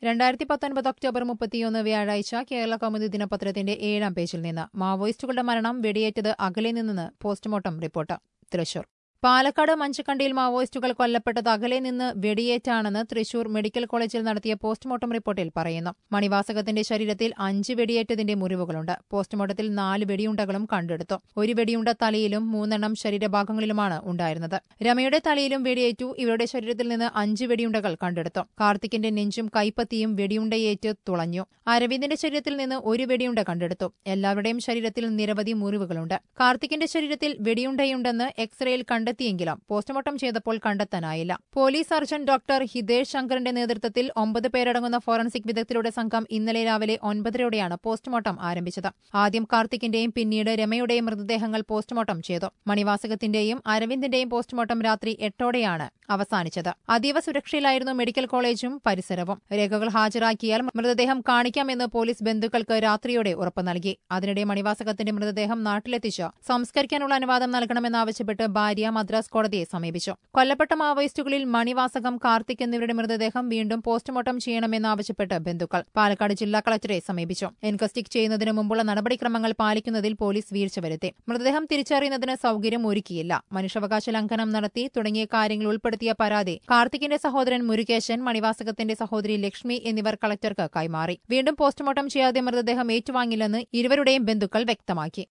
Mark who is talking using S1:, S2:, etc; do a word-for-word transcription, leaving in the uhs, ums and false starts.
S1: രണ്ടായിരത്തി പത്തൊൻപത് ഒക്ടോബർ മുപ്പത്തിയൊന്ന് വ്യാഴാഴ്ച കേരള കൗമുദി ദിനപത്രത്തിന്റെ ഏഴാം പേജിൽ നിന്ന് മാവോയിസ്റ്റുകളുടെ മരണം വെടിയേറ്റത് അകലെ നിന്ന് പോസ്റ്റ്മോർട്ടം റിപ്പോർട്ട് തൃശൂർ. പാലക്കാട് മഞ്ചക്കണ്ടിയിൽ മാവോയിസ്റ്റുകൾ കൊല്ലപ്പെട്ടത് അകലെ നിന്ന് വെടിയേറ്റാണെന്ന് തൃശൂർ മെഡിക്കൽ കോളേജിൽ നടത്തിയ പോസ്റ്റ്മോർട്ടം റിപ്പോർട്ടിൽ പറയുന്നു. മണിവാസകത്തിന്റെ ശരീരത്തിൽ അഞ്ച് വെടിയേറ്റതിന്റെ മുറിവുകളുണ്ട്. പോസ്റ്റ്മോർട്ടത്തിൽ നാല് വെടിയുണ്ടകളും കണ്ടെടുത്തു. ഒരു വെടിയുണ്ട തലയിലും മൂന്നെണ്ണം ശരീരഭാഗങ്ങളിലുമാണ് ഉണ്ടായിരുന്നത്. രമയുടെ തലയിലും വെടിയേറ്റു. ഇവരുടെ ശരീരത്തിൽ നിന്ന് അഞ്ച് വെടിയുണ്ടകൾ കണ്ടെടുത്തു. കാർത്തിക്കിന്റെ നെഞ്ചും കൈപ്പത്തിയും വെടിയുണ്ടയേറ്റ് തുളഞ്ഞു. അരവിന്ദിന്റെ ശരീരത്തിൽ നിന്ന് ഒരു വെടിയുണ്ട കണ്ടെടുത്തു. എല്ലാവരുടെയും ശരീരത്തിൽ നിരവധി മുറിവുകളുണ്ട്. കാർത്തിക്കിന്റെ ശരീരത്തിൽ വെടിയുണ്ടയുണ്ടെന്ന് എക്സ്റേയിൽ കണ്ടെത്തി െങ്കിലും പോസ്റ്റ്മോർട്ടം ചെയ്തപ്പോൾ കണ്ടെത്താനായില്ല. പോലീസ് സർജൻ ഡോക്ടർ ഹിതേഷ് ശങ്കറിന്റെ നേതൃത്വത്തിൽ ഒമ്പത് പേരടങ്ങുന്ന ഫോറൻസിക് വിദഗ്ധരുടെ സംഘം ഇന്നലെ രാവിലെ ഒൻപതരയോടെയാണ് പോസ്റ്റ്മോർട്ടം ആരംഭിച്ചത്. ആദ്യം കാർത്തിക്കിന്റെയും പിന്നീട് രമയുടെയും മൃതദേഹങ്ങൾ പോസ്റ്റ്മോർട്ടം ചെയ്തു. മണിവാസകത്തിന്റെയും അരവിന്ദിന്റെയും പോസ്റ്റ്മോർട്ടം രാത്രി എട്ടോടെയാണ് അവസാനിച്ചത്. അതീവ സുരക്ഷയിലായിരുന്നു മെഡിക്കൽ കോളേജും പരിസരവും. രേഖകൾ ഹാജരാക്കിയാൽ മൃതദേഹം കാണിക്കാമെന്ന് പോലീസ് ബന്ധുക്കൾക്ക് രാത്രിയോടെ ഉറപ്പ് നൽകി. അതിനിടെ മണിവാസകത്തിന്റെ മൃതദേഹം നാട്ടിലെത്തിച്ച് സംസ്കരിക്കാനുള്ള അനുവാദം നൽകണമെന്നാവശ്യപ്പെട്ട് ഭാര്യ മദ്രാസ് കോടതിയെ സമീപിച്ചു. കൊല്ലപ്പെട്ട മാവോയിസ്റ്റുകളിൽ മണിവാസകം, കാർത്തിക് എന്നിവരുടെ മൃതദേഹം വീണ്ടും പോസ്റ്റ്മോർട്ടം ചെയ്യണമെന്നാവശ്യപ്പെട്ട് ബന്ധുക്കൾ പാലക്കാട് ജില്ലാ കളക്ടറെ സമീപിച്ചു. എൻകസ്റ്റിക് ചെയ്യുന്നതിന് മുമ്പുള്ള നടപടിക്രമങ്ങൾ പാലിക്കുന്നതിൽ പോലീസ് വീഴ്ച വരുത്തി. മൃതദേഹം തിരിച്ചറിയുന്നതിന് സൌകര്യം ഒരുക്കിയില്ല. മനുഷ്യാവകാശ ലംഘനം നടത്തി തുടങ്ങിയ കാര്യങ്ങൾ ഉൾപ്പെടുത്തിയ പരാതി കാർത്തിക്കിന്റെ സഹോദരൻ മുരുകേശൻ, മണിവാസകത്തിന്റെ സഹോദരി ലക്ഷ്മി എന്നിവർ കളക്ടർക്ക് കൈമാറി. വീണ്ടും പോസ്റ്റ്മോർട്ടം ചെയ്യാതെ മൃതദേഹം ഏറ്റുവാങ്ങില്ലെന്ന് ഇരുവരുടെയും ബന്ധുക്കൾ വ്യക്തമാക്കി.